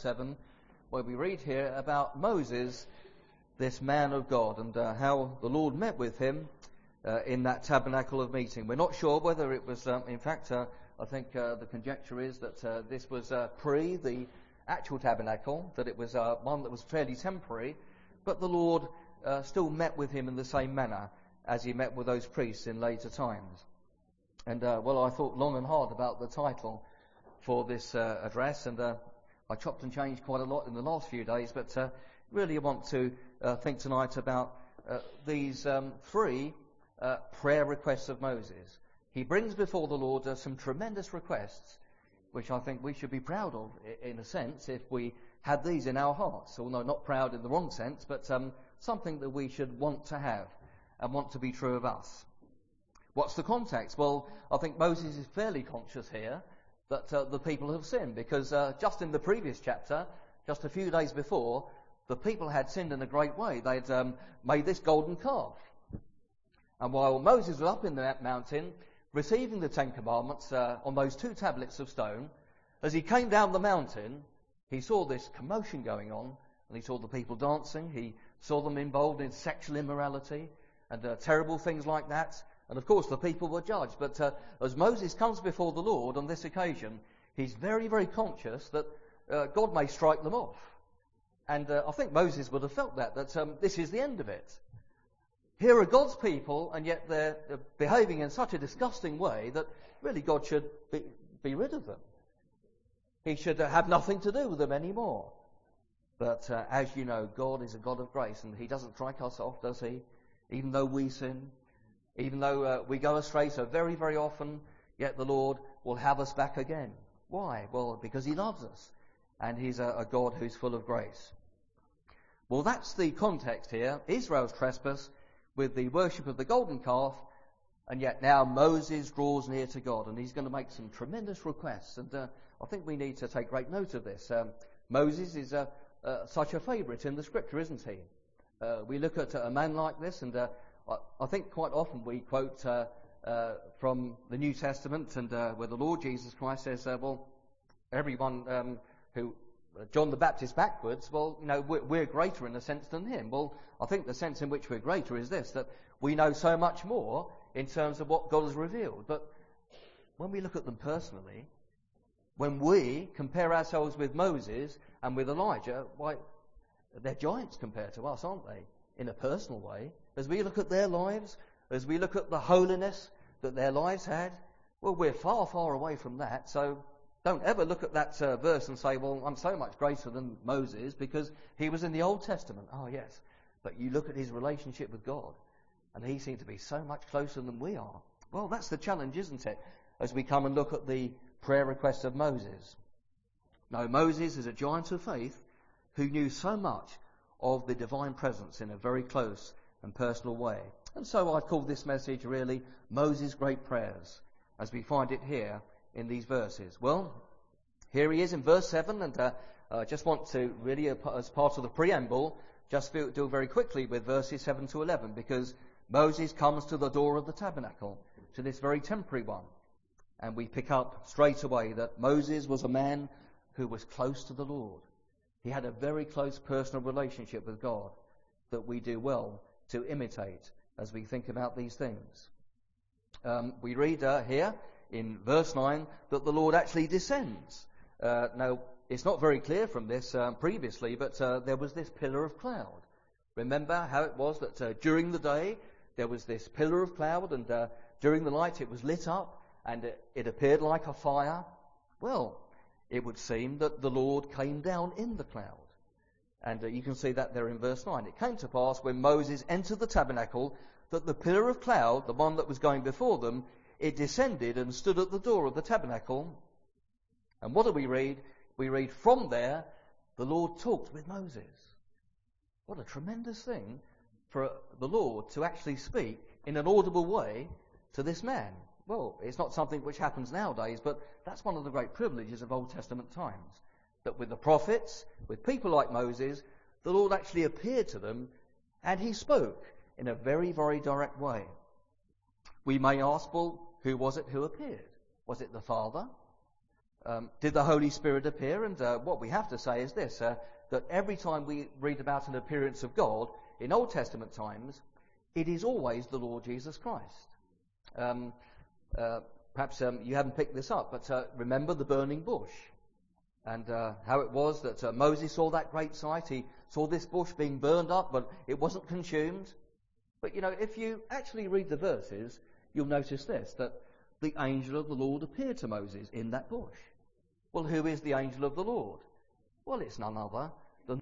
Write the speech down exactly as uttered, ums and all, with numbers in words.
seven, where we read here about Moses, this man of God, and uh, how the Lord met with him uh, in that tabernacle of meeting. We're not sure whether it was, um, in fact, uh, I think uh, the conjecture is that uh, this was uh, pre the actual tabernacle, that it was uh, one that was fairly temporary, but the Lord uh, still met with him in the same manner as he met with those priests in later times. And, uh, well, I thought long and hard about the title for this uh, address, and uh, I chopped and changed quite a lot in the last few days, but uh, really I want to uh, think tonight about uh, these um, three uh, prayer requests of Moses. He brings before the Lord uh, some tremendous requests, which I think we should be proud of, in a sense, if we had these in our hearts. Although not proud in the wrong sense, but um, something that we should want to have and want to be true of us. What's the context? Well, I think Moses is fairly conscious here that uh, the people have sinned, because uh, just in the previous chapter, just a few days before, the people had sinned in a great way. They'd um, made this golden calf. And while Moses was up in that mountain, receiving the Ten Commandments uh, on those two tablets of stone, as he came down the mountain, he saw this commotion going on, and he saw the people dancing. He saw them involved in sexual immorality and uh, terrible things like that. And of course the people were judged. But uh, as Moses comes before the Lord on this occasion, he's very, very conscious that uh, God may strike them off. And uh, I think Moses would have felt that, that um, this is the end of it. Here are God's people, and yet they're uh, behaving in such a disgusting way that really God should be, be rid of them. He should uh, have nothing to do with them anymore. But uh, as you know, God is a God of grace, and he doesn't strike us off, does he? Even though we sin, even though uh, we go astray so very, very often, yet the Lord will have us back again. Why? Well, because he loves us, and he's a, a God who's full of grace. Well, that's the context here. Israel's trespass with the worship of the golden calf, and yet now Moses draws near to God, and he's going to make some tremendous requests. And uh, I think we need to take great note of this. Um, Moses is uh, uh, such a favourite in the Scripture, isn't he? Uh, we look at a man like this, and uh, I, I think quite often we quote uh, uh, from the New Testament, and uh, where the Lord Jesus Christ says, uh, well, everyone um, who uh, John the Baptist backwards, well, you know, we're, we're greater in a sense than him. Well, I think the sense in which we're greater is this, that we know so much more in terms of what God has revealed. But when we look at them personally, when we compare ourselves with Moses and with Elijah, why, they're giants compared to us, aren't they? In a personal way. As we look at their lives, as we look at the holiness that their lives had, well, we're far, far away from that. So don't ever look at that uh, verse and say, well, I'm so much greater than Moses because he was in the Old Testament. Oh, yes. But you look at his relationship with God, and he seemed to be so much closer than we are. Well, that's the challenge, isn't it? As we come and look at the prayer request of Moses. Now, Moses is a giant of faith who knew so much of the divine presence in a very close and personal way. And so I call this message really Moses' Great Prayers, as we find it here in these verses. Well, here he is in verse seven, and uh, I just want to really, uh, as part of the preamble, just do very quickly with verses seven to eleven, because Moses comes to the door of the tabernacle, to this very temporary one. And we pick up straight away that Moses was a man who was close to the Lord. He had a very close personal relationship with God that we do well to imitate as we think about these things. Um, we read uh, here in verse nine that the Lord actually descends. Uh, now, it's not very clear from this uh, previously, but uh, there was this pillar of cloud. Remember how it was that uh, during the day there was this pillar of cloud, and uh, during the night it was lit up, and it, it appeared like a fire. Well, it would seem that the Lord came down in the cloud. And uh, you can see that there in verse nine. It came to pass when Moses entered the tabernacle that the pillar of cloud, the one that was going before them, it descended and stood at the door of the tabernacle. And what do we read? We read, from there, the Lord talked with Moses. What a tremendous thing for the Lord to actually speak in an audible way to this man. Well, it's not something which happens nowadays, but that's one of the great privileges of Old Testament times. That with the prophets, with people like Moses, the Lord actually appeared to them, and he spoke in a very, very direct way. We may ask, well, who was it who appeared? Was it the Father? Um, did the Holy Spirit appear? And uh, what we have to say is this, uh, that every time we read about an appearance of God in Old Testament times, it is always the Lord Jesus Christ. Um, uh, perhaps um, you haven't picked this up, but uh, remember the burning bush and uh, how it was that uh, Moses saw that great sight. He saw this bush being burned up, but it wasn't consumed. But, you know, if you actually read the verses, you'll notice this, that the angel of the Lord appeared to Moses in that bush. Well, who is the angel of the Lord? Well, it's none other